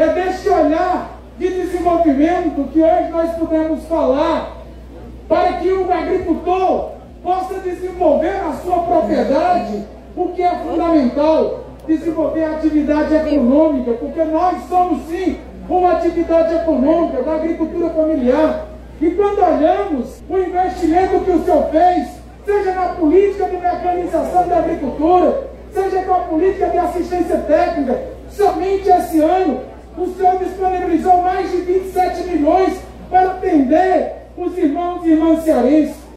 É deste olhar de desenvolvimento que hoje nós podemos falar, para que o agricultor possa desenvolver a sua propriedade, o que é fundamental, desenvolver a atividade econômica, porque nós somos sim uma atividade econômica da agricultura familiar. E quando olhamos o investimento que o senhor fez, seja na política de mecanização da agricultura, seja com a política de assistência técnica, somente esse ano o senhor disponibilizou mais de 27 milhões para atender os irmãos e irmãs cearenses.